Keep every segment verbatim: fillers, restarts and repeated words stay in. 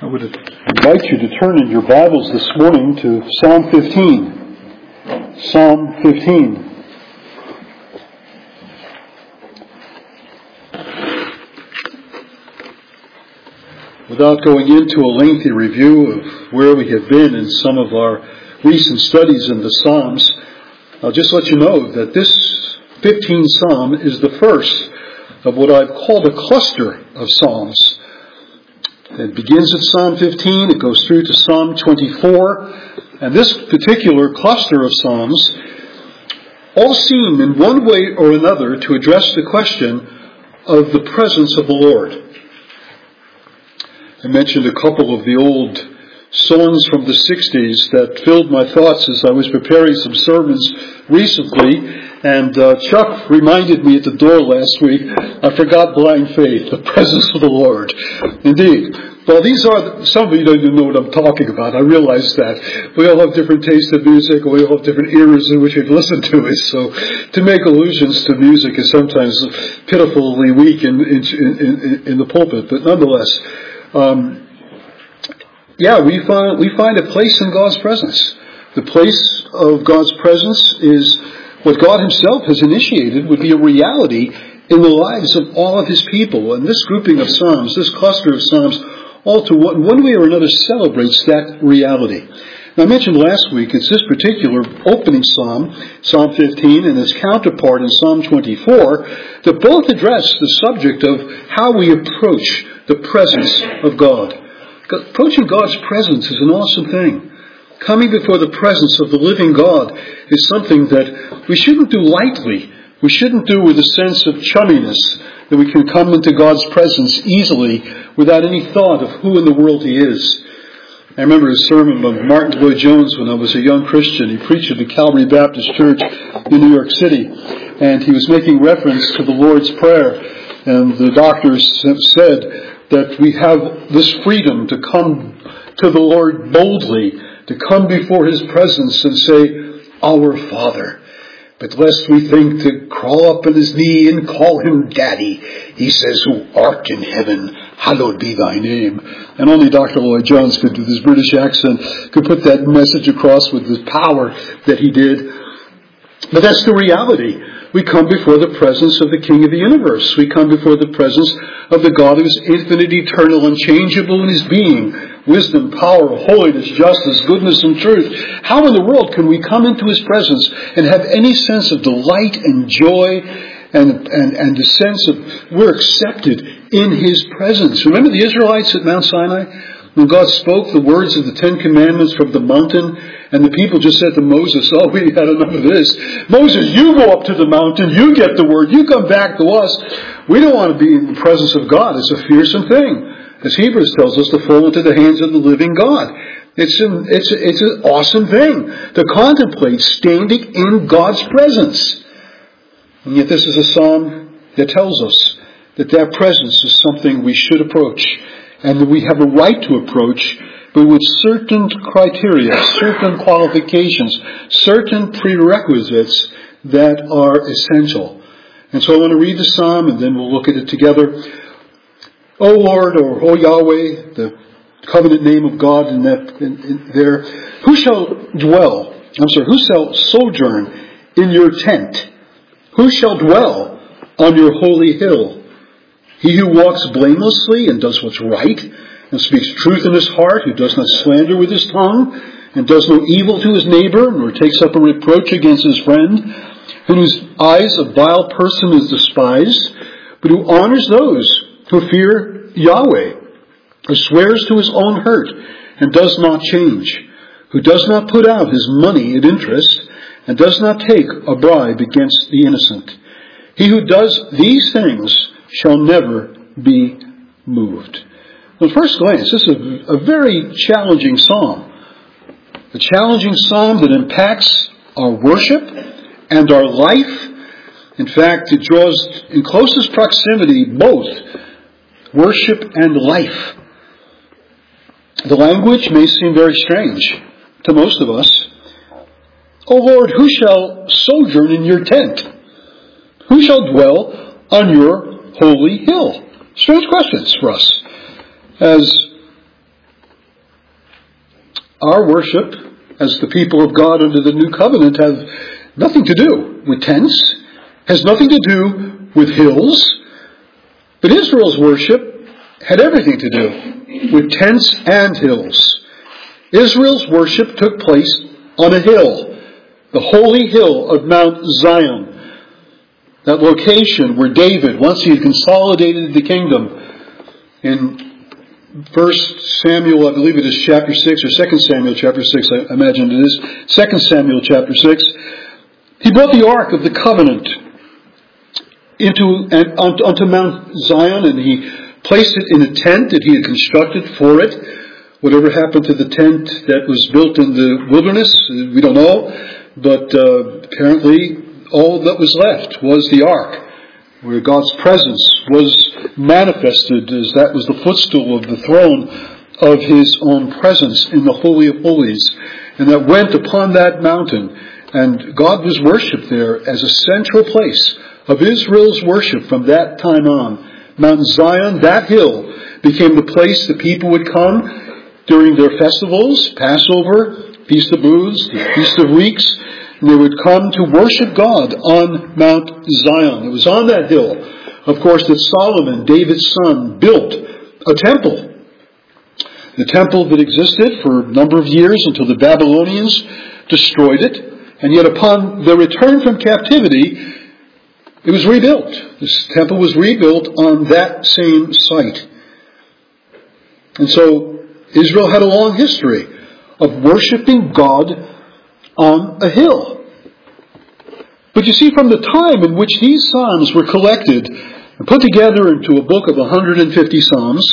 I would invite you to turn in your Bibles this morning to Psalm fifteen. Psalm fifteen. Without going into a lengthy review of where we have been in some of our recent studies in the Psalms, I'll just let you know that this fifteenth Psalm is the first of what I've called a cluster of Psalms. It begins at Psalm fifteen, it goes through to Psalm twenty-four, and this particular cluster of Psalms all seem in one way or another to address the question of the presence of the Lord. I mentioned a couple of the old songs from the sixties that filled my thoughts as I was preparing some sermons recently, and uh, Chuck reminded me at the door last week, I forgot Blind Faith, the presence of the Lord. Indeed. Well, these are, some of you don't even know what I'm talking about. I realize that. We all have different tastes in music, and we all have different eras in which we listen to it. So to make allusions to music is sometimes pitifully weak in, in, in, in the pulpit. But nonetheless, um, yeah, we find, we find a place in God's presence. The place of God's presence is what God himself has initiated would be a reality in the lives of all of his people. And this grouping of Psalms, this cluster of Psalms, all to one, one way or another celebrates that reality. Now, I mentioned last week, it's this particular opening Psalm, Psalm fifteen, and its counterpart in Psalm twenty-four, that both address the subject of how we approach the presence of God. Approaching God's presence is an awesome thing. Coming before the presence of the living God is something that we shouldn't do lightly. We shouldn't do with a sense of chumminess, that we can come into God's presence easily without any thought of who in the world he is. I remember a sermon of Martin Lloyd-Jones when I was a young Christian. He preached at the Calvary Baptist Church in New York City, and he was making reference to the Lord's Prayer. And the doctors have said that we have this freedom to come to the Lord boldly, to come before his presence and say, Our Father. But lest we think to crawl up on his knee and call him Daddy, he says, Who art in heaven, hallowed be thy name. And only Doctor Lloyd-Jones could, with his British accent, could put that message across with the power that he did. But that's the reality. We come before the presence of the King of the universe. We come before the presence of the God who is infinite, eternal, unchangeable in his being. Wisdom, power, holiness, justice, goodness, and truth. How in the world can we come into his presence and have any sense of delight and joy and, and, and the sense of we're accepted in his presence? Remember the Israelites at Mount Sinai? When God spoke the words of the Ten Commandments from the mountain, and the people just said to Moses, oh, we had enough of this. Moses, you go up to the mountain, you get the word, you come back to us. We don't want to be in the presence of God. It's a fearsome thing. As Hebrews tells us, to fall into the hands of the living God. It's an, it's, a, it's an awesome thing to contemplate standing in God's presence. And yet this is a psalm that tells us that that presence is something we should approach, and that we have a right to approach, but with certain criteria, certain qualifications, certain prerequisites that are essential. And so I want to read the psalm, and then we'll look at it together. O Lord, or O Yahweh, the covenant name of God in that in, in there, who shall dwell, I'm sorry, who shall sojourn in your tent? Who shall dwell on your holy hill? He who walks blamelessly and does what's right, and speaks truth in his heart, who does not slander with his tongue, and does no evil to his neighbor, nor takes up a reproach against his friend, in whose eyes a vile person is despised, but who honors those who fear Yahweh, who swears to his own hurt, and does not change, who does not put out his money at interest, and does not take a bribe against the innocent. He who does these things shall never be moved. Well, at first glance, this is a, a very challenging psalm. A challenging psalm that impacts our worship and our life. In fact, it draws in closest proximity both worship and life. The language may seem very strange to most of us. O Lord, who shall sojourn in your tent? Who shall dwell on your holy hill? Strange questions for us. As our worship as the people of God under the new covenant have nothing to do with tents, has nothing to do with hills, but Israel's worship had everything to do with tents and hills. Israel's worship took place on a hill, the holy hill of Mount Zion, that location where David, once he had consolidated the kingdom, in First Samuel, I believe it is chapter six, or Second Samuel chapter six, I imagine it is, Second Samuel chapter six, he brought the Ark of the Covenant into and onto, onto Mount Zion, and he placed it in a tent that he had constructed for it. Whatever happened to the tent that was built in the wilderness, we don't know, but uh, apparently all that was left was the Ark, where God's presence was manifested, as that was the footstool of the throne of His own presence in the Holy of Holies, and that went upon that mountain, and God was worshipped there as a central place of Israel's worship from that time on. Mount Zion, that hill, became the place that people would come during their festivals, Passover, Feast of Booths, the Feast of Weeks, and they would come to worship God on Mount Zion. It was on that hill, of course, that Solomon, David's son, built a temple. The temple that existed for a number of years until the Babylonians destroyed it, and yet upon their return from captivity, it was rebuilt. This temple was rebuilt on that same site. And so Israel had a long history of worshiping God on a hill. But you see, from the time in which these psalms were collected and put together into a book of one hundred fifty psalms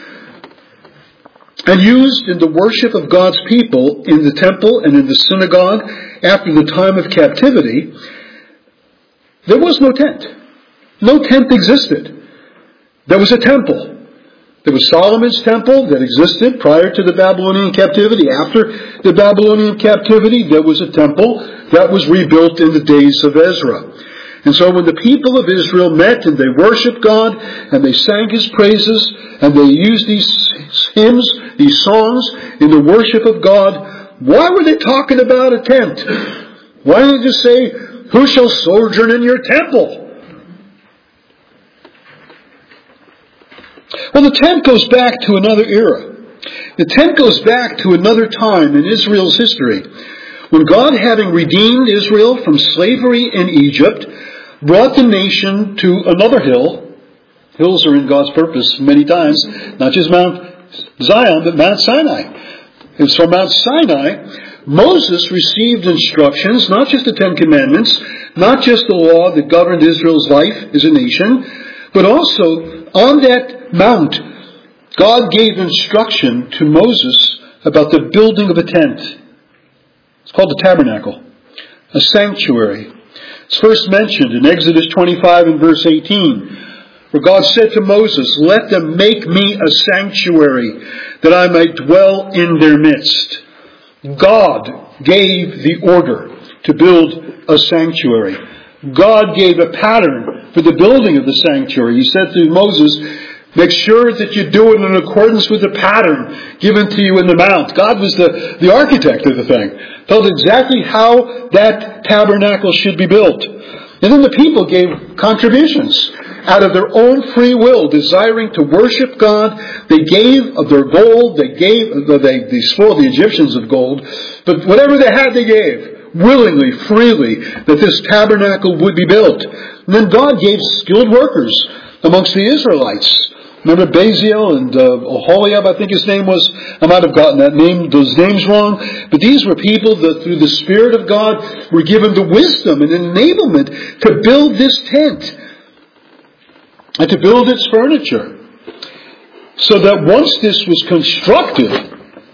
and used in the worship of God's people in the temple and in the synagogue after the time of captivity, there was no tent. No tent existed. There was a temple. There was Solomon's temple that existed prior to the Babylonian captivity. After the Babylonian captivity, there was a temple that was rebuilt in the days of Ezra. And so when the people of Israel met and they worshiped God and they sang His praises and they used these hymns, these songs in the worship of God, why were they talking about a tent? Why didn't they just say, "Who shall sojourn in your temple?" Well, the tent goes back to another era. The tent goes back to another time in Israel's history, when God, having redeemed Israel from slavery in Egypt, brought the nation to another hill. Hills are in God's purpose many times, not just Mount Zion, but Mount Sinai. And so Mount Sinai, Moses received instructions, not just the Ten Commandments, not just the law that governed Israel's life as a nation, but also on that mount, God gave instruction to Moses about the building of a tent. It's called the tabernacle, a sanctuary. It's first mentioned in Exodus twenty-five and verse eighteen, where God said to Moses, "Let them make me a sanctuary, that I might dwell in their midst." God gave the order to build a sanctuary. God gave a pattern for the building of the sanctuary. He said to Moses, "Make sure that you do it in accordance with the pattern given to you in the mount." God was the, the architect of the thing. Told exactly how that tabernacle should be built. And then the people gave contributions out of their own free will, desiring to worship God. They gave of their gold. They gave, they, they spoiled the Egyptians of gold. But whatever they had, they gave. Willingly, freely, that this tabernacle would be built. And then God gave skilled workers amongst the Israelites. Remember Baziel and uh, Oholiab, I think his name was. I might have gotten that name, those names wrong. But these were people that through the Spirit of God were given the wisdom and enablement to build this tent and to build its furniture. So that once this was constructed,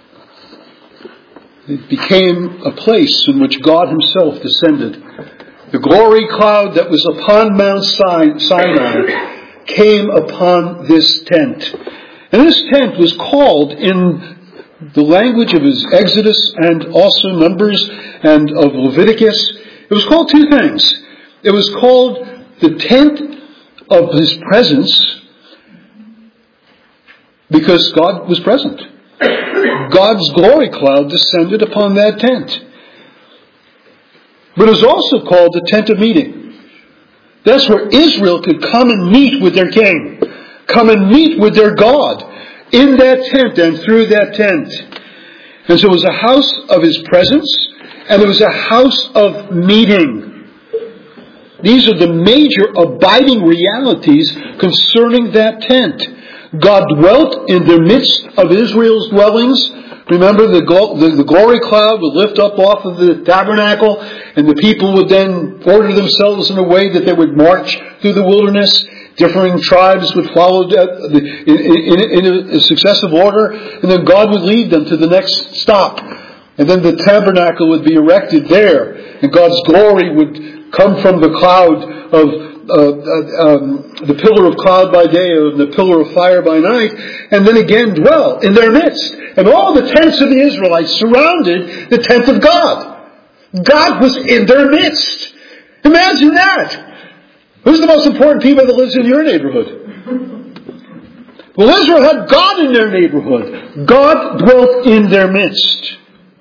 it became a place in which God Himself descended. The glory cloud that was upon Mount Sinai came upon this tent. And this tent was called, in the language of his Exodus and also Numbers and of Leviticus, it was called two things. It was called the tent of His presence, because God was present. God's glory cloud descended upon that tent. But it was also called the tent of meeting. That's where Israel could come and meet with their king. Come and meet with their God in that tent and through that tent. And so it was a house of His presence, and it was a house of meeting. These are the major abiding realities concerning that tent. God dwelt in the midst of Israel's dwellings. Remember, the, the, the glory cloud would lift up off of the tabernacle, and the people would then order themselves in a way that they would march through the wilderness. Differing tribes would follow in, in, in a successive order, and then God would lead them to the next stop. And then the tabernacle would be erected there, and God's glory would come from the cloud of Uh, uh, um, the pillar of cloud by day and the pillar of fire by night, and then again dwell in their midst. And all the tents of the Israelites surrounded the tent of God. God was in their midst. Imagine that. Who's the most important people that lives in your neighborhood? Well, Israel had God in their neighborhood. God dwelt in their midst.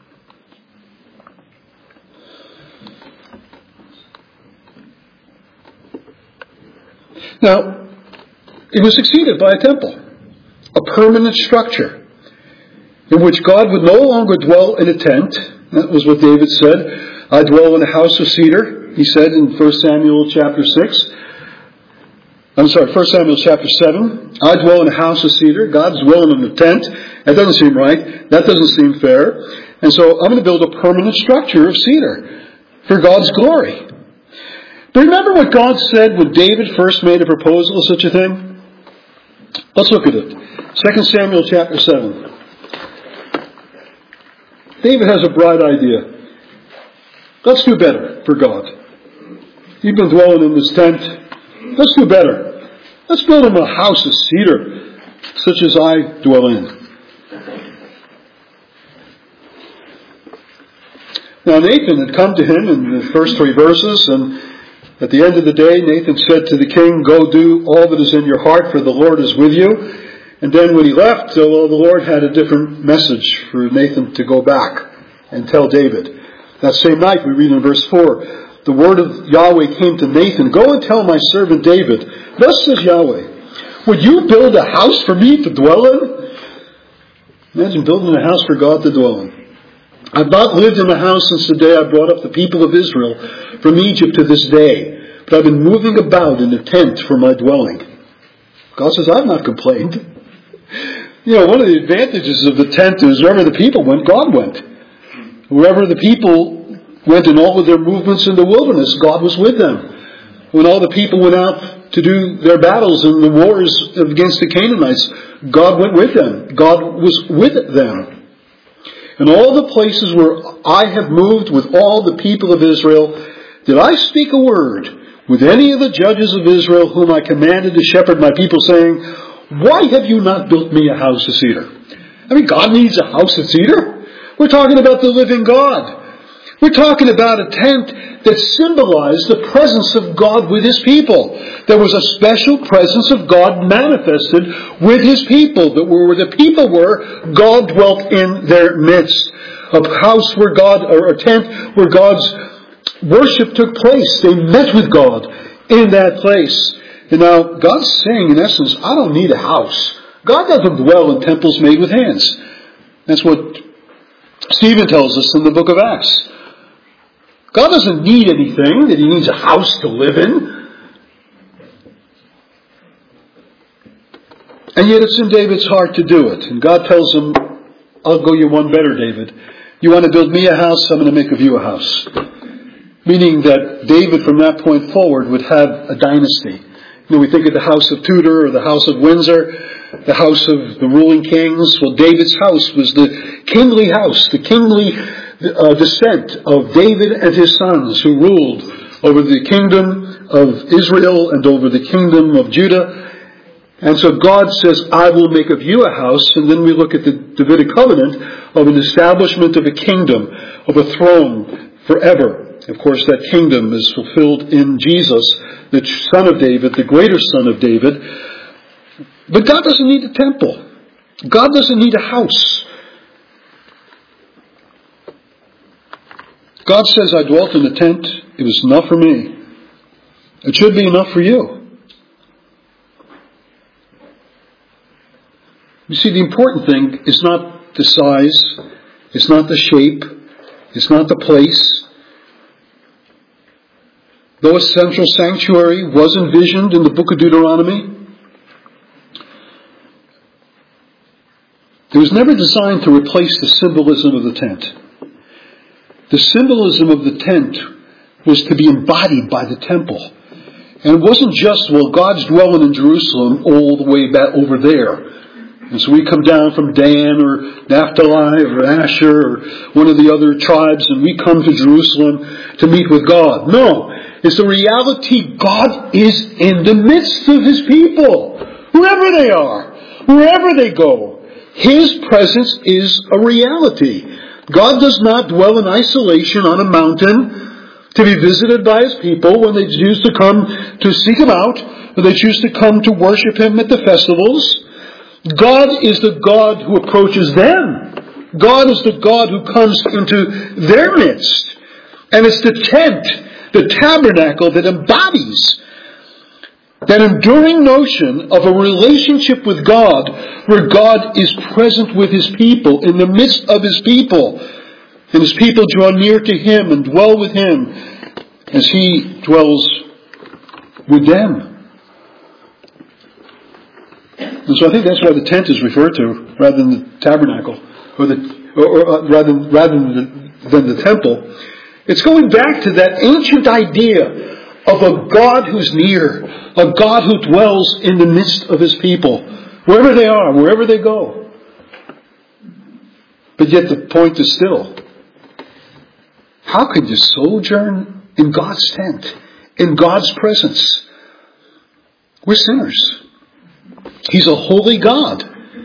Now, it was succeeded by a temple, a permanent structure, in which God would no longer dwell in a tent. That was what David said. I dwell in a house of cedar, he said in First Samuel chapter six. I'm sorry, First Samuel chapter seven. I dwell in a house of cedar. God's dwelling in a tent. That doesn't seem right. That doesn't seem fair. And so I'm going to build a permanent structure of cedar for God's glory. But remember what God said when David first made a proposal of such a thing? Let's look at it. Second Samuel chapter seven. David has a bright idea. Let's do better for God. You've been dwelling in this tent. Let's do better. Let's build him a house of cedar, such as I dwell in. Now Nathan had come to him in the first three verses, and at the end of the day, Nathan said to the king, go do all that is in your heart, for the Lord is with you. And then when he left, well, the Lord had a different message for Nathan to go back and tell David. That same night, we read in verse four, the word of Yahweh came to Nathan, go and tell my servant David, thus says Yahweh, would you build a house for me to dwell in? Imagine building a house for God to dwell in. I've not lived in a house since the day I brought up the people of Israel from Egypt to this day, but I've been moving about in a tent for my dwelling. God says, I've not complained. You know, one of the advantages of the tent is wherever the people went, God went. Wherever the people went in all of their movements in the wilderness, God was with them. When all the people went out to do their battles in the wars against the Canaanites, God went with them. God was with them. In all the places where I have moved with all the people of Israel, did I speak a word with any of the judges of Israel whom I commanded to shepherd my people, saying, why have you not built me a house of cedar? I mean, God needs a house of cedar? We're talking about the living God. We're talking about a tent that symbolized the presence of God with His people. There was a special presence of God manifested with His people. That where the people were, God dwelt in their midst. A house where God, or a tent where God's worship took place. They met with God in that place. And now God's saying, in essence, I don't need a house. God doesn't dwell in temples made with hands. That's what Stephen tells us in the book of Acts. God doesn't need anything, that He needs a house to live in. And yet it's in David's heart to do it. And God tells him, I'll go you one better, David. You want to build me a house, I'm going to make of you a house. Meaning that David from that point forward would have a dynasty. You know, we think of the house of Tudor or the house of Windsor, the house of the ruling kings. Well, David's house was the kingly house, the kingly uh, descent of David and his sons who ruled over the kingdom of Israel and over the kingdom of Judah. And so God says, I will make of you a house. And then we look at the Davidic covenant of an establishment of a kingdom, of a throne forever. Of course, that kingdom is fulfilled in Jesus, the son of David, the greater son of David. But God doesn't need a temple. God doesn't need a house. God says, I dwelt in the tent. It was enough for me. It should be enough for you. You see, the important thing is not the size. It's not the shape. It's not the place. Though a central sanctuary was envisioned in the book of Deuteronomy, it was never designed to replace the symbolism of the tent. The symbolism of the tent was to be embodied by the temple. And it wasn't just, well, God's dwelling in Jerusalem all the way back over there. And so we come down from Dan or Naphtali or Asher or one of the other tribes and we come to Jerusalem to meet with God. No. It's the reality God is in the midst of His people. Whoever they are. Wherever they go. His presence is a reality. God does not dwell in isolation on a mountain to be visited by His people when they choose to come to seek Him out, or they choose to come to worship Him at the festivals. God is the God who approaches them. God is the God who comes into their midst. And it's the tent, the tabernacle that embodies that enduring notion of a relationship with God where God is present with His people, in the midst of His people. And His people draw near to Him and dwell with Him as He dwells with them. And so I think that's why the tent is referred to rather than the tabernacle, or the, or, or uh, rather, rather than the, than the temple. It's going back to that ancient idea of a God who's near, a God who dwells in the midst of His people, wherever they are, wherever they go. But yet the point is still, how could you sojourn in God's tent, in God's presence? We're sinners. He's a holy God.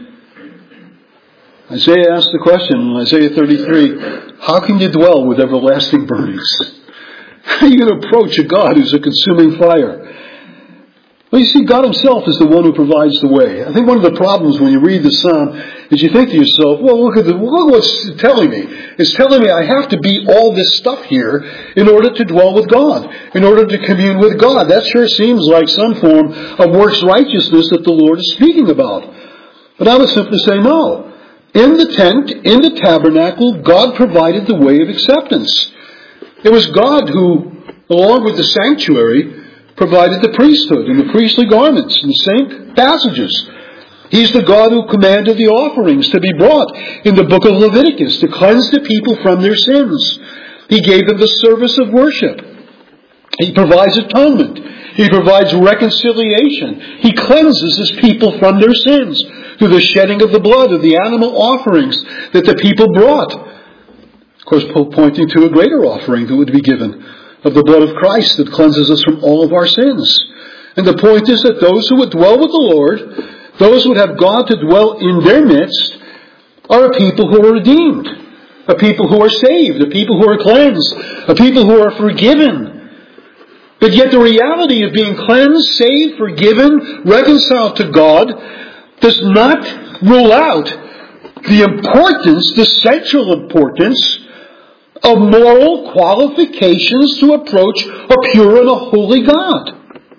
Isaiah asked the question in Isaiah thirty-three, how can you dwell with everlasting burnings? How are you going to approach a God who's a consuming fire? Well, you see, God Himself is the one who provides the way. I think one of the problems when you read the Psalm is you think to yourself, well, look at the, look what's telling me. It's telling me I have to be all this stuff here in order to dwell with God, in order to commune with God. That sure seems like some form of works righteousness that the Lord is speaking about. But I would simply say no. In the tent, in the tabernacle, God provided the way of acceptance. It was God who, along with the sanctuary, provided the priesthood and the priestly garments in the same passages. He's the God who commanded the offerings to be brought in the book of Leviticus to cleanse the people from their sins. He gave them the service of worship. He provides atonement. He provides reconciliation. He cleanses His people from their sins through the shedding of the blood of the animal offerings that the people brought. Of course, pointing to a greater offering that would be given of the blood of Christ that cleanses us from all of our sins. And the point is that those who would dwell with the Lord, those who would have God to dwell in their midst, are a people who are redeemed, a people who are saved, a people who are cleansed, a people who are forgiven. But yet the reality of being cleansed, saved, forgiven, reconciled to God does not rule out the importance, the central importance of moral qualifications to approach a pure and a holy God.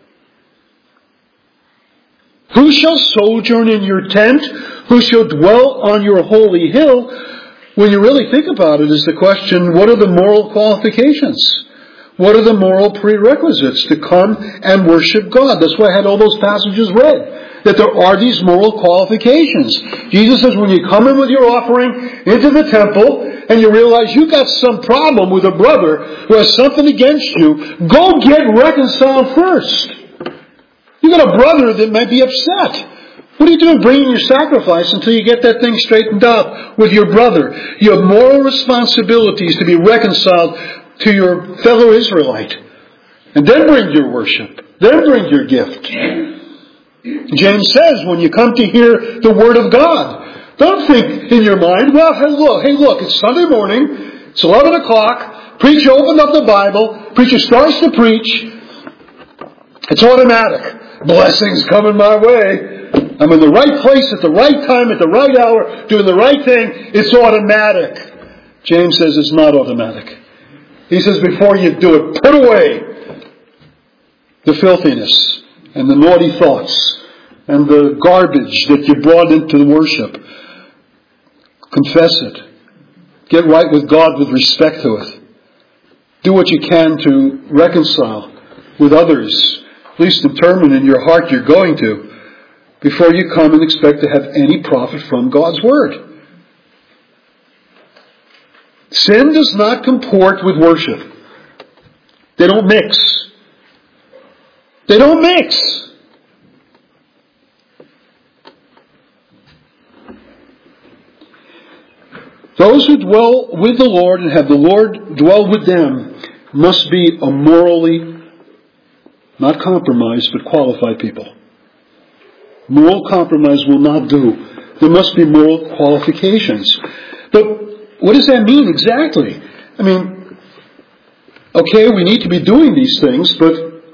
Who shall sojourn in your tent? Who shall dwell on your holy hill? When you really think about it, is the question, what are the moral qualifications? What are the moral prerequisites to come and worship God? That's why I had all those passages read, that there are these moral qualifications. Jesus says when you come in with your offering into the temple and you realize you've got some problem with a brother who has something against you, go get reconciled first. You've got a brother that might be upset. What are you doing bringing your sacrifice until you get that thing straightened up with your brother? You have moral responsibilities to be reconciled to your fellow Israelite. And then bring your worship. Then bring your gift. James says when you come to hear the Word of God, don't think in your mind, well, hey look, hey look, it's Sunday morning, it's eleven o'clock, preacher opened up the Bible, preacher starts to preach, it's automatic. Blessings coming my way. I'm in the right place at the right time, at the right hour, doing the right thing. It's automatic. James says it's not automatic. He says, before you do it, put away the filthiness and the naughty thoughts and the garbage that you brought into the worship. Confess it. Get right with God with respect to it. Do what you can to reconcile with others, at least determine in your heart you're going to, before you come and expect to have any profit from God's Word. Sin does not comport with worship. They don't mix. They don't mix. Those who dwell with the Lord and have the Lord dwell with them must be a morally, not compromised, but qualified people. Moral compromise will not do. There must be moral qualifications. But what does that mean exactly? I mean, okay, we need to be doing these things, but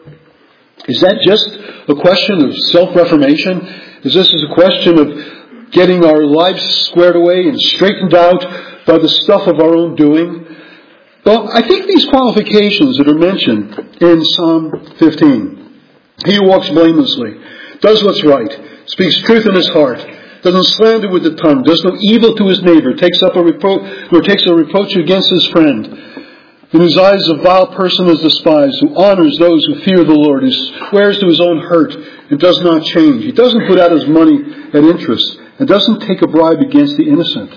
is that just a question of self-reformation? Is this a question of getting our lives squared away and straightened out by the stuff of our own doing? Well, I think these qualifications that are mentioned in Psalm fifteen. He who walks blamelessly, does what's right, speaks truth in his heart, doesn't slander with the tongue, does no evil to his neighbor, takes up a reproach or takes a reproach against his friend, in whose eyes a vile person is despised, who honors those who fear the Lord, who swears to his own hurt and does not change. He doesn't put out his money at interest and doesn't take a bribe against the innocent.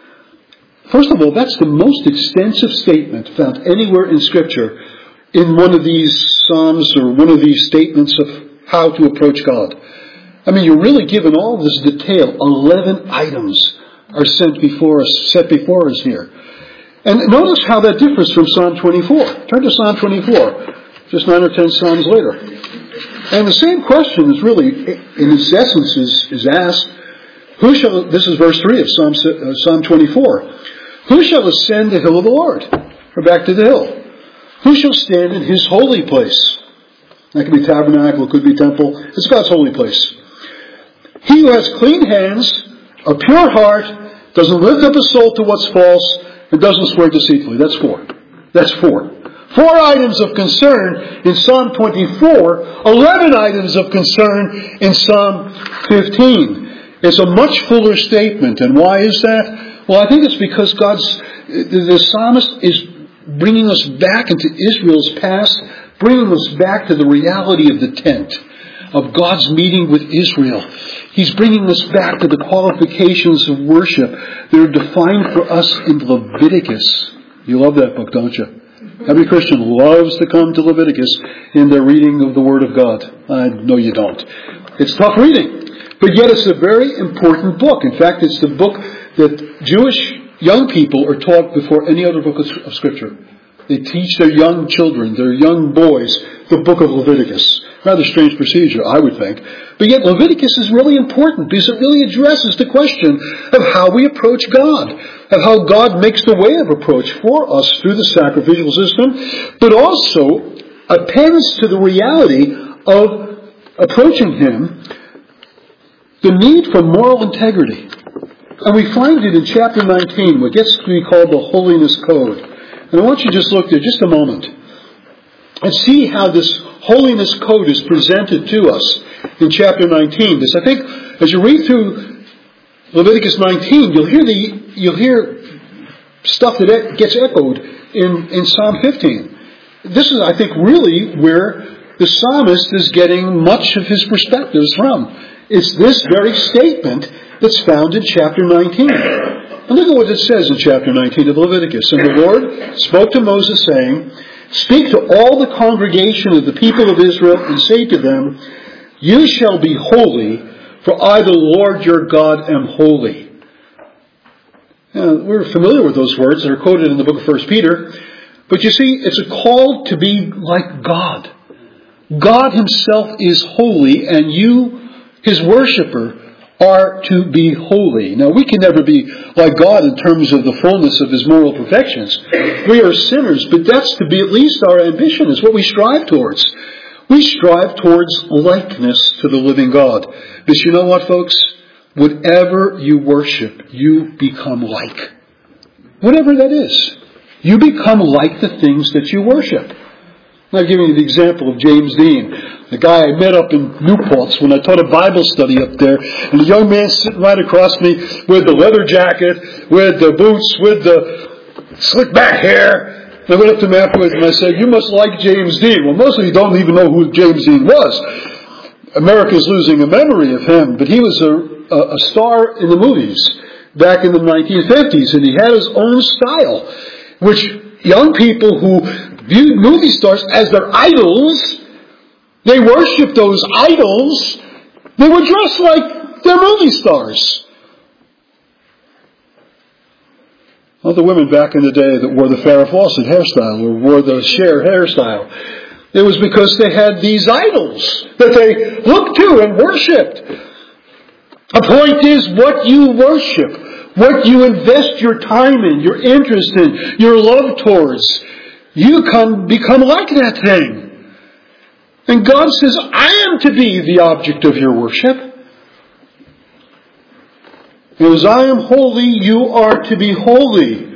First of all, that's the most extensive statement found anywhere in Scripture in one of these Psalms or one of these statements of how to approach God. I mean, you're really given all this detail. Eleven items are sent before us, set before us here. And notice how that differs from Psalm twenty-four. Turn to Psalm twenty-four, just nine or ten Psalms later. And the same question is really, in its essence, is, is asked, who shall, this is verse three of Psalm, uh, Psalm twenty-four, who shall ascend the hill of the Lord? Or back to the hill. Who shall stand in his holy place? That could be tabernacle, it could be temple. It's God's holy place. He who has clean hands, a pure heart, doesn't lift up his soul to what's false, and doesn't swear deceitfully. That's four. That's four. Four items of concern in Psalm twenty-four, eleven items of concern in Psalm fifteen. It's a much fuller statement. And why is that? Well, I think it's because God's, the, the psalmist is bringing us back into Israel's past, bringing us back to the reality of the tent, of God's meeting with Israel. He's bringing us back to the qualifications of worship that are defined for us in Leviticus. You love that book, don't you? Every Christian loves to come to Leviticus in their reading of the Word of God. I know you don't. It's tough reading. But yet it's a very important book. In fact, it's the book that Jewish young people are taught before any other book of Scripture. They teach their young children, their young boys, the book of Leviticus. Rather strange procedure, I would think. But yet Leviticus is really important because it really addresses the question of how we approach God, of how God makes the way of approach for us through the sacrificial system, but also appends to the reality of approaching Him the need for moral integrity. And we find it in chapter nineteen, what gets to be called the Holiness Code. And I want you to just look there just a moment and see how this Holiness Code is presented to us in chapter nineteen. This, I think, as you read through Leviticus nineteen, you'll hear the you'll hear stuff that gets echoed in, in Psalm fifteen. This is, I think, really where the psalmist is getting much of his perspectives from. It's this very statement that's found in chapter nineteen. And look at what it says in chapter nineteen of Leviticus. And the Lord spoke to Moses, saying, "Speak to all the congregation of the people of Israel, and say to them, You shall be holy, for I, the Lord your God, am holy." Now, we're familiar with those words that are quoted in the book of First Peter. But you see, it's a call to be like God. God Himself is holy, and you, His worshiper, are to be holy. Now, we can never be like God in terms of the fullness of His moral perfections. We are sinners, but that's to be at least our ambition. It's what we strive towards. We strive towards likeness to the living God. But you know what, folks? Whatever you worship, you become like. Whatever that is. You become like the things that you worship. I'll give you the example of James Dean, the guy I met up in Newport's when I taught a Bible study up there, and the young man sitting right across me with the leather jacket, with the boots, with the slick back hair. And I went up to him afterwards and I said, "You must like James Dean." Well, most of you don't even know who James Dean was. America's losing a memory of him, but he was a, a, a star in the movies back in the nineteen fifties, and he had his own style, which young people who viewed movie stars as their idols, they worshiped those idols, they were dressed like their movie stars. Well, the women back in the day that wore the Farrah Fawcett hairstyle or wore the Cher hairstyle, it was because they had these idols that they looked to and worshipped. The point is, what you worship, what you invest your time in, your interest in, your love towards, you come become like that thing. And God says, I am to be the object of your worship. As I am holy, you are to be holy.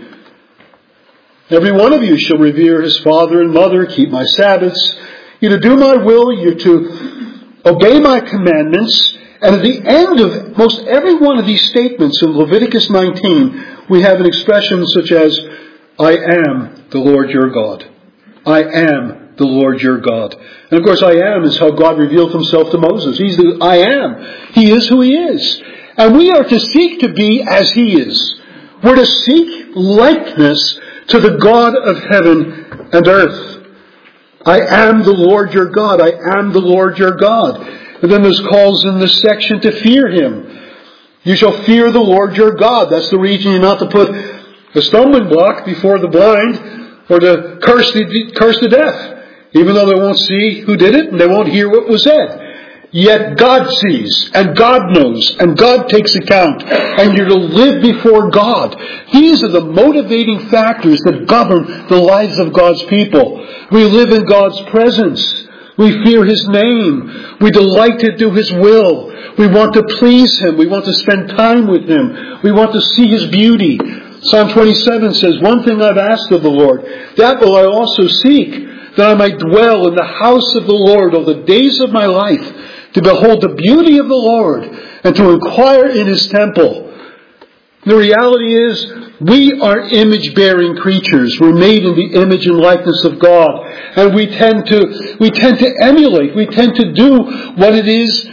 Every one of you shall revere his father and mother, keep my Sabbaths. You're to do my will, you're to obey my commandments. And at the end of most every one of these statements in Leviticus nineteen, we have an expression such as, I am the Lord your God. I am the Lord your God. And of course, I am is how God revealed himself to Moses. He's the I am. He is who he is. And we are to seek to be as he is. We're to seek likeness to the God of heaven and earth. I am the Lord your God. I am the Lord your God. And then there's calls in this section to fear him. You shall fear the Lord your God. That's the reason you're not to put a stumbling block before the blind or to curse the, curse the deaf. Even though they won't see who did it and they won't hear what was said. Yet God sees, and God knows, and God takes account, and you're to live before God. These are the motivating factors that govern the lives of God's people. We live in God's presence. We fear his name. We delight to do his will. We want to please him. We want to spend time with him. We want to see his beauty. Psalm twenty-seven says, one thing I've asked of the Lord, that will I also seek, that I might dwell in the house of the Lord all the days of my life, to behold the beauty of the Lord and to inquire in his temple. The reality is, we are image-bearing creatures. We're made in the image and likeness of God. And we tend to, we tend to emulate. We tend to do what it is,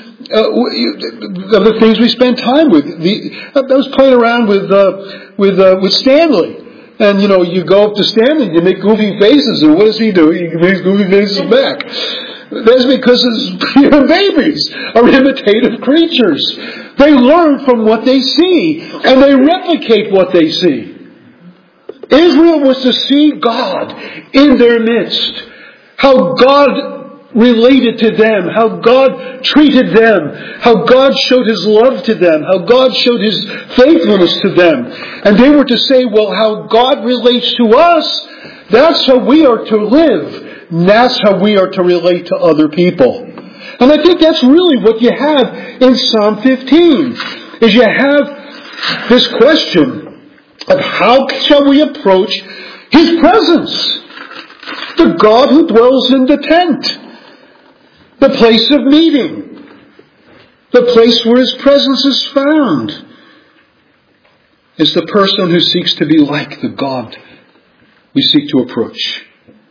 uh, the things we spend time with. The, I was playing around with, uh, with, uh, with Stanley. And, you know, you go up to Stanley, you make goofy faces, and what does he do? He makes goofy faces back. That's because his your babies are imitative creatures. They learn from what they see, and they replicate what they see. Israel was to see God in their midst. How God related to them, how God treated them, how God showed his love to them, how God showed his faithfulness to them. And they were to say, well, how God relates to us, that's how we are to live. And that's how we are to relate to other people. And I think that's really what you have in Psalm fifteen, is you have this question of how shall we approach his presence? The God who dwells in the tent. The place of meeting. The place where his presence is found. Is the person who seeks to be like the God we seek to approach.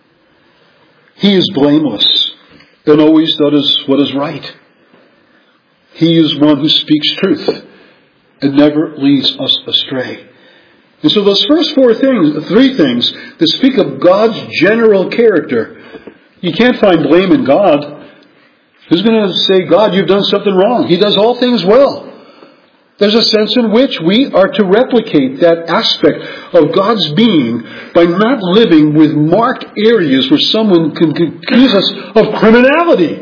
He is blameless and always does what is right. He is one who speaks truth and never leads us astray. And so those first four things, three things that speak of God's general character, you can't find blame in God. Who's going to say, God, you've done something wrong? He does all things well. There's a sense in which we are to replicate that aspect of God's being by not living with marked areas where someone can accuse us of criminality.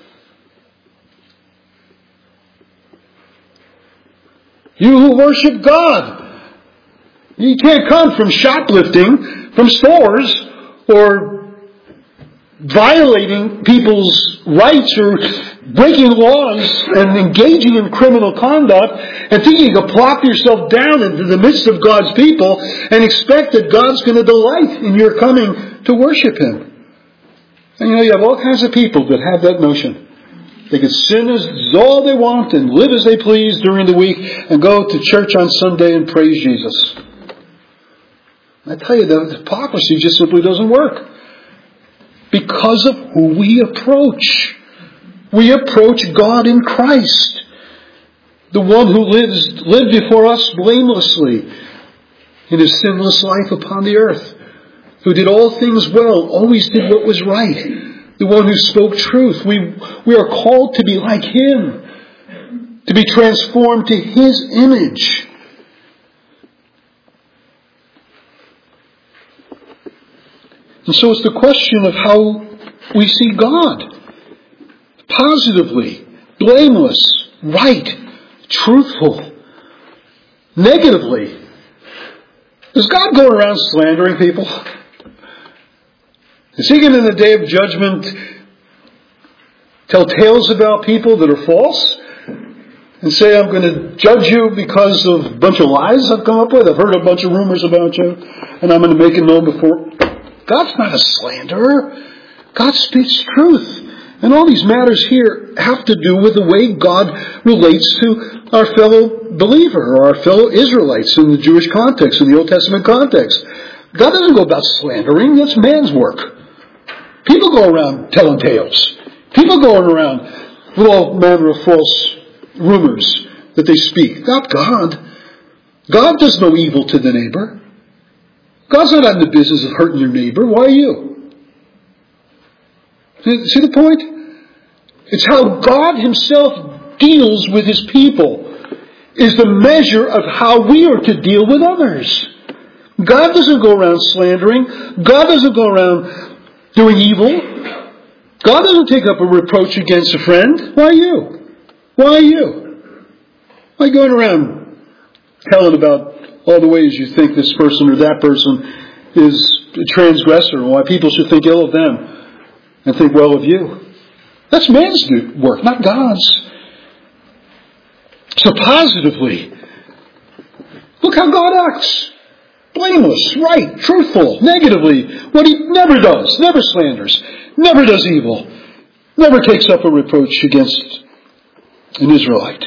You who worship God, you can't come from shoplifting from stores or violating people's rights or breaking laws and engaging in criminal conduct and thinking you can plop yourself down into the midst of God's people and expect that God's going to delight in your coming to worship Him. And you know, you have all kinds of people that have that notion. They can sin as all they want and live as they please during the week and go to church on Sunday and praise Jesus. I tell you, the hypocrisy just simply doesn't work. Because of who we approach. We approach God in Christ. The one who lives lived before us blamelessly in His sinless life upon the earth. Who did all things well, always did what was right. The one who spoke truth. We, we are called to be like Him. To be transformed to His image. And so it's the question of how we see God. Positively, blameless, right, truthful. Negatively, does God go around slandering people? Is He going to, in the day of judgment, tell tales about people that are false? And say, I'm going to judge you because of a bunch of lies I've come up with? I've heard a bunch of rumors about you, and I'm going to make it known before... God's not a slanderer. God speaks truth. And all these matters here have to do with the way God relates to our fellow believer, or our fellow Israelites in the Jewish context, in the Old Testament context. God doesn't go about slandering. That's man's work. People go around telling tales. People go around with all manner of false rumors that they speak. Not God. God does no evil to the neighbor. God's not in the business of hurting your neighbor. Why are you? See the point? It's how God Himself deals with His people is the measure of how we are to deal with others. God doesn't go around slandering. God doesn't go around doing evil. God doesn't take up a reproach against a friend. Why are you? Why are you? Why are you going around telling about all the ways you think this person or that person is a transgressor, and why people should think ill of them and think well of you? That's man's work, not God's. So positively, look how God acts. Blameless, right, truthful. Negatively, what He never does, never slanders, never does evil, never takes up a reproach against an Israelite.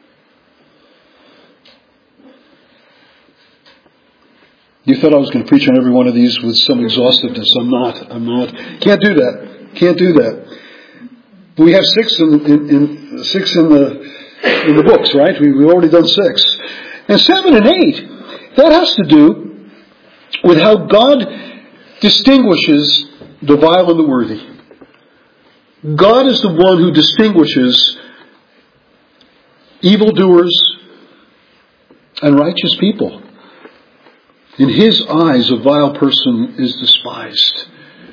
You thought I was going to preach on every one of these with some exhaustiveness. I'm not. I'm not. Can't do that. Can't do that. We have six in, in, in six in the in the books, right? We, we've already done six. And seven and eight, that has to do with how God distinguishes the vile and the worthy. God is the one who distinguishes evildoers and righteous people. In His eyes, a vile person is despised.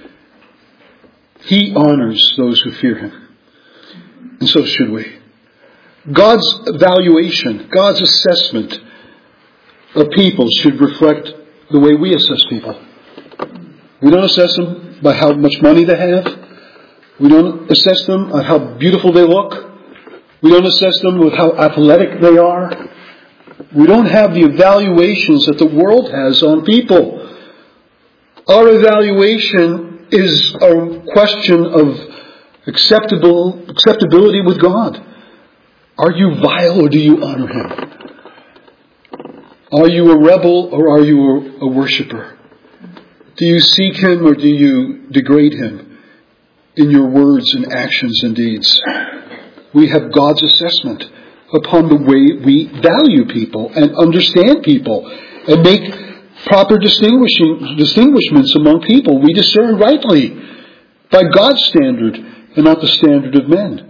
He honors those who fear Him. And so should we. God's evaluation, God's assessment of people should reflect the way we assess people. We don't assess them by how much money they have. We don't assess them on how beautiful they look. We don't assess them with how athletic they are. We don't have the evaluations that the world has on people. Our evaluation is a question of acceptable acceptability with God. Are you vile or do you honor Him? Are you a rebel or are you a worshiper? Do you seek Him or do you degrade Him in your words and actions and deeds? We have God's assessment upon the way we value people and understand people and make proper distinguishing distinguishments among people. We discern rightly by God's standard and not the standard of men.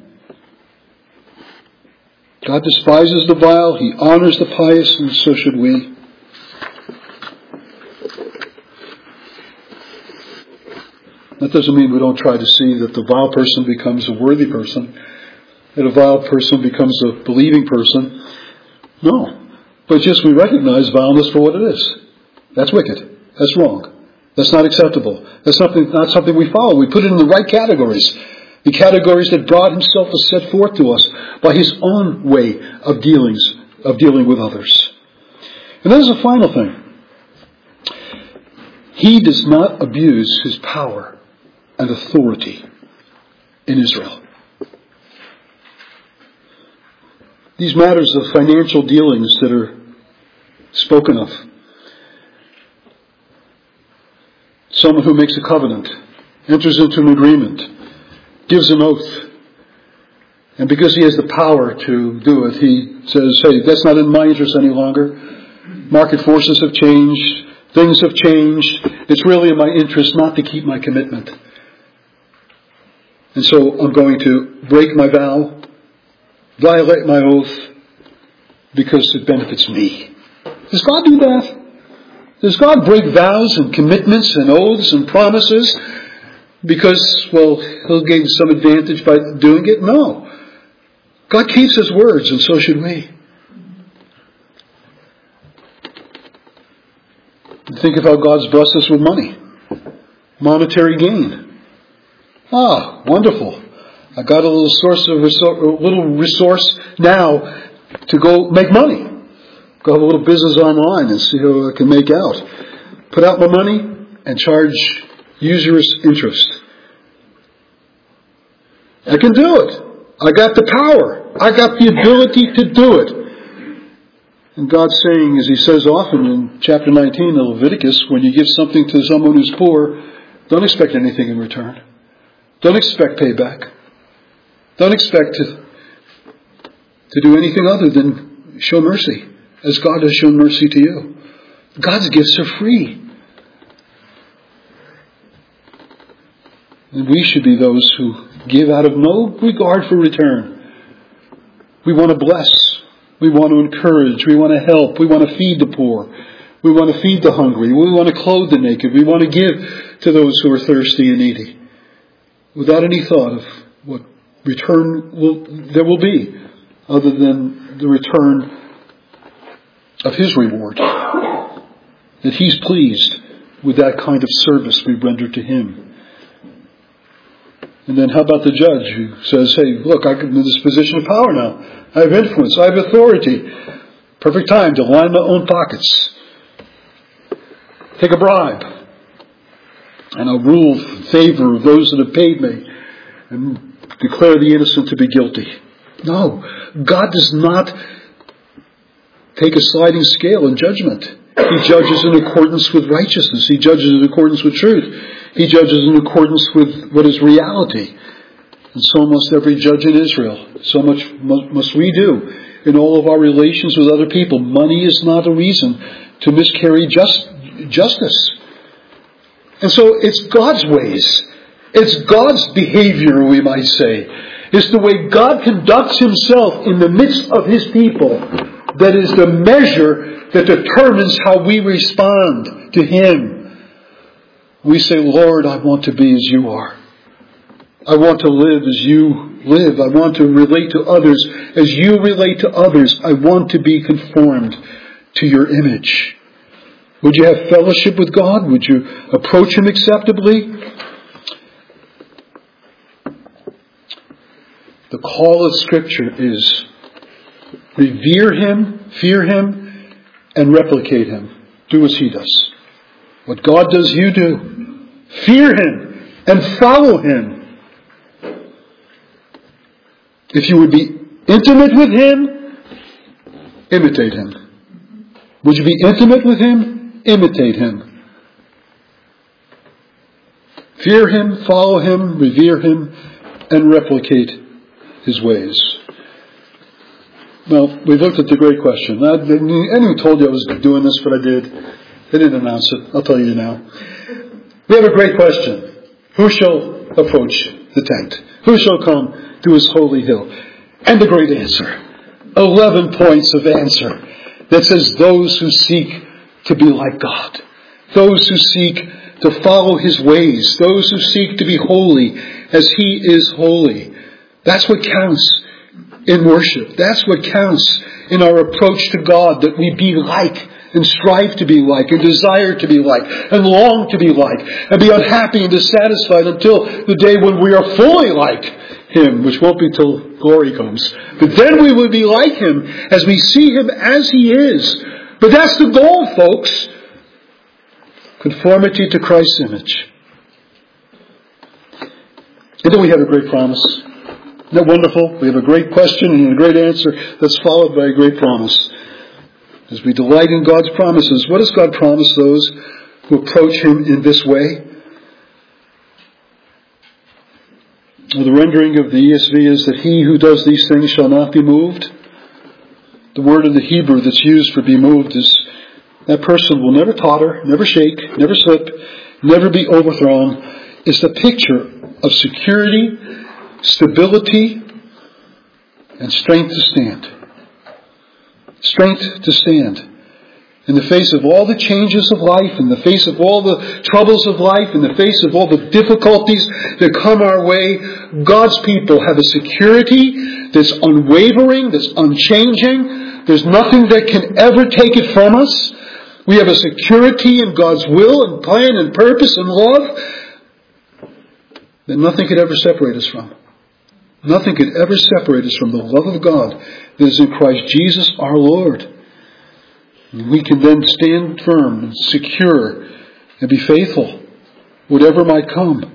God despises the vile, He honors the pious, and so should we. That doesn't mean we don't try to see that the vile person becomes a worthy person, that a vile person becomes a believing person. No. But just we recognize vileness for what it is. That's wicked. That's wrong. That's not acceptable. That's something, not something we follow. We put it in the right categories. The categories that God himself has set forth to us by his own way of dealings, of dealing with others. And there's a final thing. He does not abuse his power and authority in Israel. These matters of financial dealings that are spoken of. Someone who makes a covenant, enters into an agreement, gives an oath, and because he has the power to do it, he says, hey, that's not in my interest any longer. Market forces have changed. Things have changed. It's really in my interest not to keep my commitment. And so I'm going to break my vow, violate my oath, because it benefits me. Does God do that? Does God break vows and commitments and oaths and promises because, well, he'll gain some advantage by doing it? No. God keeps his words, and so should we. Think of how God's blessed us with money. Monetary gain. Ah, wonderful. I got a little source of resor- a little resource now to go make money. Go have a little business online and see how I can make out. Put out my money and charge usurious interest. I can do it. I got the power. I got the ability to do it. And God's saying, as he says often in chapter nineteen of Leviticus, when you give something to someone who's poor, don't expect anything in return. Don't expect payback. Don't expect to, to do anything other than show mercy, as God has shown mercy to you. God's gifts are free. And we should be those who give out of no regard for return. We want to bless. We want to encourage. We want to help. We want to feed the poor. We want to feed the hungry. We want to clothe the naked. We want to give to those who are thirsty and needy. Without any thought of what return will, there will be, other than the return of his reward. That he's pleased with that kind of service we render to him. And then how about the judge who says, hey, look, I'm in this position of power now. I have influence. I have authority. Perfect time to line my own pockets. Take a bribe. And I'll rule in favor of those that have paid me and declare the innocent to be guilty. No. God does not take a sliding scale in judgment. He judges in accordance with righteousness. He judges in accordance with truth. He judges in accordance with what is reality. And so must every judge in Israel. So much must we do in all of our relations with other people. Money is not a reason to miscarry just, justice. And so it's God's ways. It's God's behavior, we might say. It's the way God conducts himself in the midst of his people that is the measure that determines how we respond to him. We say, Lord, I want to be as you are. I want to live as you live. I want to relate to others as you relate to others. I want to be conformed to your image. Would you have fellowship with God? Would you approach him acceptably? The call of Scripture is revere him, fear him, and replicate him. Do as he does. What God does, you do. Fear him and follow him. If you would be intimate with him, imitate him. Would you be intimate with him? Imitate him. Fear him, follow him, revere him, and replicate his ways. Well, we've looked at the great question. I, anyone told you I was doing this, but I did. They didn't announce it. I'll tell you now. We have a great question. Who shall approach the tent? Who shall come to his holy hill? And the great answer. Eleven points of answer that says those who seek to be like God. Those who seek to follow his ways. Those who seek to be holy as he is holy. That's what counts in worship. That's what counts in our approach to God, that we be like and strive to be like, and desire to be like, and long to be like, and be unhappy and dissatisfied until the day when we are fully like Him, which won't be till glory comes. But then we will be like Him as we see Him as He is. But that's the goal, folks. Conformity to Christ's image. And then we have a great promise. Isn't that wonderful? We have a great question and a great answer that's followed by a great promise. As we delight in God's promises, what does God promise those who approach Him in this way? Well, the rendering of the E S V is that he who does these things shall not be moved. The word in the Hebrew that's used for be moved is that person will never totter, never shake, never slip, never be overthrown. It's the picture of security, stability, and strength to stand. Strength to stand. In the face of all the changes of life, in the face of all the troubles of life, in the face of all the difficulties that come our way, God's people have a security that's unwavering, that's unchanging. There's nothing that can ever take it from us. We have a security in God's will and plan and purpose and love that nothing could ever separate us from. Nothing could ever separate us from the love of God that is in Christ Jesus our Lord. And we can then stand firm and secure and be faithful, whatever might come.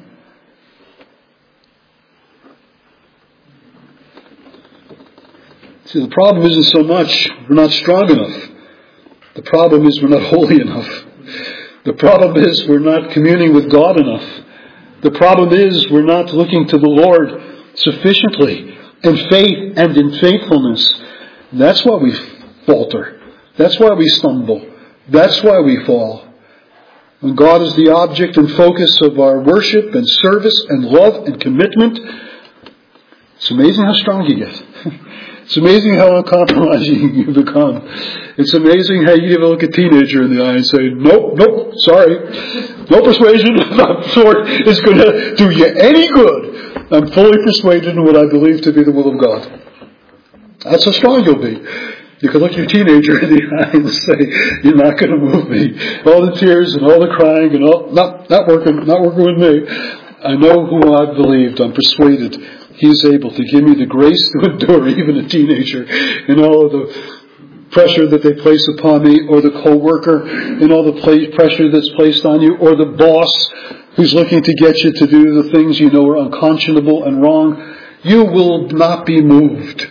See, the problem isn't so much we're not strong enough. The problem is we're not holy enough. The problem is we're not communing with God enough. The problem is we're not looking to the Lord sufficiently in faith and in faithfulness. That's why we falter. That's why we stumble. That's why we fall. When God is the object and focus of our worship and service and love and commitment, it's amazing how strong you get. It's amazing how uncompromising you become. It's amazing how you give a look a teenager in the eye and say, nope, nope, sorry. No persuasion of that sort is going to do you any good. I'm fully persuaded in what I believe to be the will of God. That's how strong you'll be. You can look your teenager in the eye and say, you're not going to move me. All the tears and all the crying and all, not, not working, not working with me. I know who I've believed. I'm persuaded He is able to give me the grace to endure even a teenager and all of the pressure that they place upon me, or the co-worker and all the pressure that's placed on you, or the boss who's looking to get you to do the things you know are unconscionable and wrong. You will not be moved.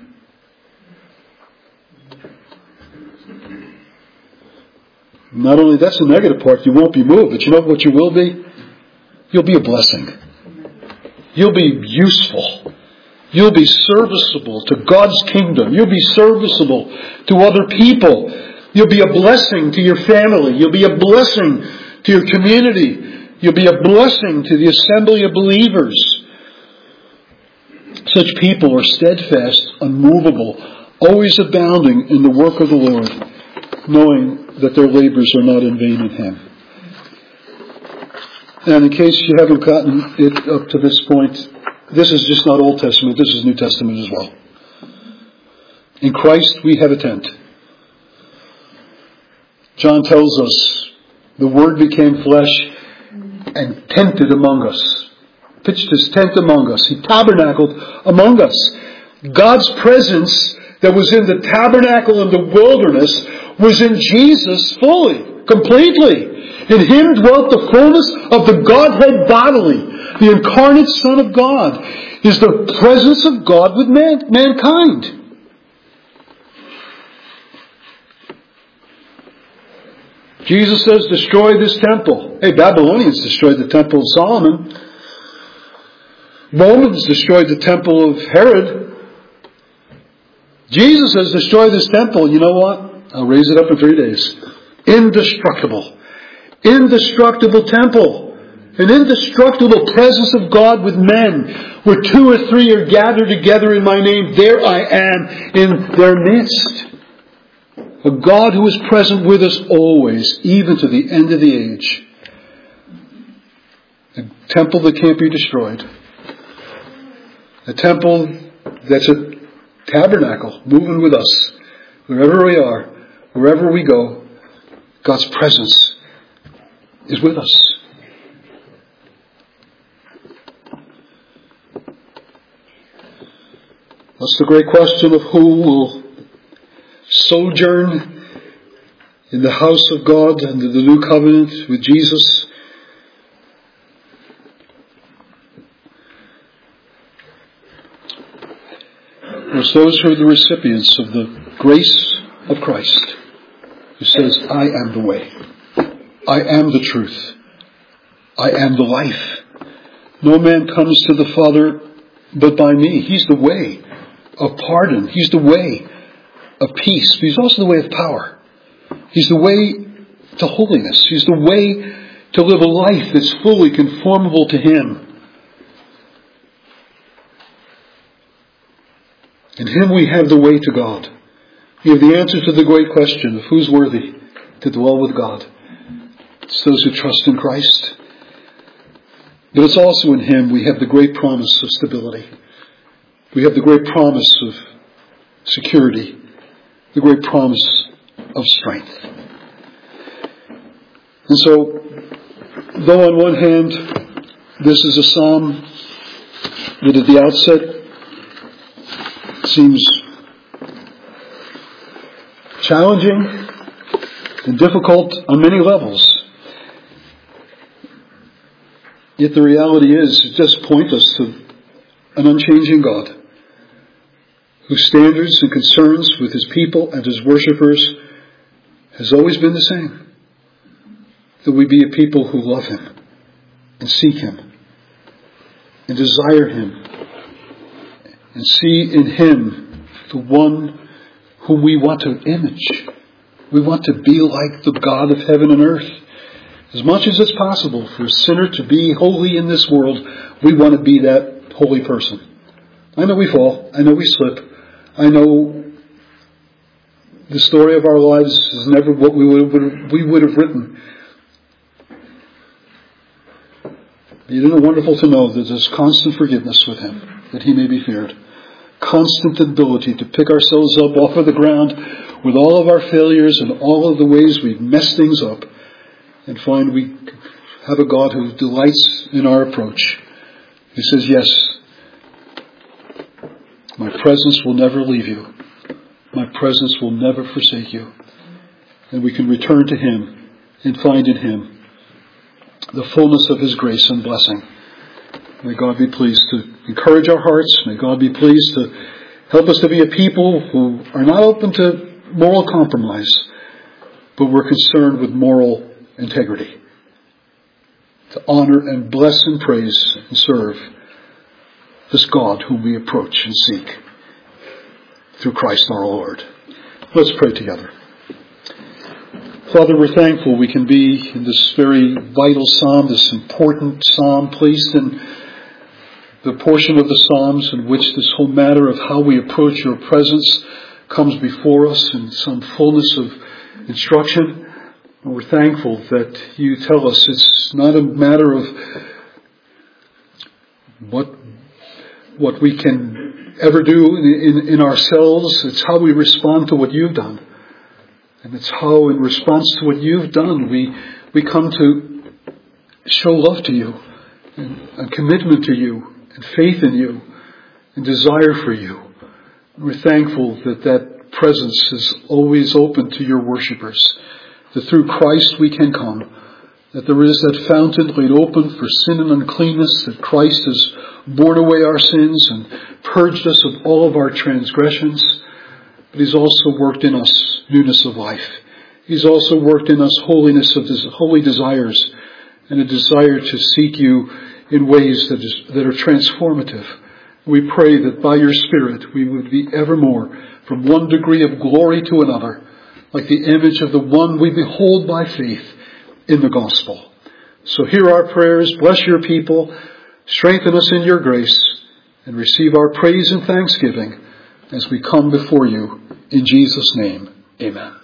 Not only that's the negative part, you won't be moved, but you know what you will be? You'll be a blessing. You'll be useful. You'll be serviceable to God's kingdom. You'll be serviceable to other people. You'll be a blessing to your family. You'll be a blessing to your community. You'll be a blessing to the assembly of believers. Such people are steadfast, unmovable, always abounding in the work of the Lord, knowing that their labors are not in vain in Him. And in case you haven't gotten it up to this point, this is just not Old Testament, this is New Testament as well. In Christ we have a tent. John tells us the Word became flesh and tented among us. Pitched His tent among us. He tabernacled among us. God's presence that was in the tabernacle in the wilderness was in Jesus fully, completely. In Him dwelt the fullness of the Godhead bodily. The incarnate Son of God is the presence of God with man, mankind. Jesus says, destroy this temple. Hey, Babylonians destroyed the temple of Solomon. Romans destroyed the temple of Herod. Jesus says, destroy this temple. You know what? I'll raise it up in three days. Indestructible. Indestructible temple. An indestructible presence of God with men. Where two or three are gathered together in my name, there I am in their midst. A God who is present with us always, even to the end of the age. A temple that can't be destroyed. A temple that's a tabernacle, moving with us. Wherever we are, wherever we go, God's presence is with us. That's the great question of who will sojourn in the house of God under the new covenant with Jesus. It's those who are the recipients of the grace of Christ, who says, I am the way. I am the truth. I am the life. No man comes to the Father but by me. He's the way of pardon. He's the way of peace. But He's also the way of power. He's the way to holiness. He's the way to live a life that's fully conformable to Him. In Him we have the way to God. We have the answer to the great question of who's worthy to dwell with God. It's those who trust in Christ. But it's also in Him we have the great promise of stability. We have the great promise of security. The great promise of strength. And so, though on one hand, this is a psalm that at the outset seems challenging and difficult on many levels, yet the reality is it just points us to an unchanging God, whose standards and concerns with His people and His worshippers has always been the same. That we be a people who love Him and seek Him and desire Him and see in Him the one whom we want to image. We want to be like the God of heaven and earth. As much as it's possible for a sinner to be holy in this world, we want to be that holy person. I know we fall. I know we slip. I know the story of our lives is never what we would have, we would have written. Isn't it wonderful to know that there's constant forgiveness with Him, that He may be feared. Constant ability to pick ourselves up off of the ground with all of our failures and all of the ways we've messed things up, and find we have a God who delights in our approach. He says, yes, my presence will never leave you. My presence will never forsake you. And we can return to Him and find in Him the fullness of His grace and blessing. May God be pleased to encourage our hearts. May God be pleased to help us to be a people who are not open to moral compromise, but we're concerned with moral integrity. To honor and bless and praise and serve this God whom we approach and seek through Christ our Lord. Let's pray together. Father, we're thankful we can be in this very vital psalm, this important psalm placed in the portion of the Psalms in which this whole matter of how we approach your presence comes before us in some fullness of instruction. And we're thankful that you tell us it's not a matter of what what we can ever do in, in, in ourselves. It's how we respond to what you've done. And it's how in response to what you've done we, we come to show love to you and, and commitment to you and faith in you and desire for you. And we're thankful that that presence is always open to your worshippers. That through Christ we can come. That there is that fountain laid open for sin and uncleanness. That Christ has borne away our sins and purged us of all of our transgressions. But He's also worked in us newness of life. He's also worked in us holiness of des- holy desires and a desire to seek you in ways that, is, that are transformative. We pray that by your Spirit we would be evermore from one degree of glory to another, like the image of the one we behold by faith in the gospel. So hear our prayers, bless your people, strengthen us in your grace, and receive our praise and thanksgiving as we come before you. In Jesus' name, amen.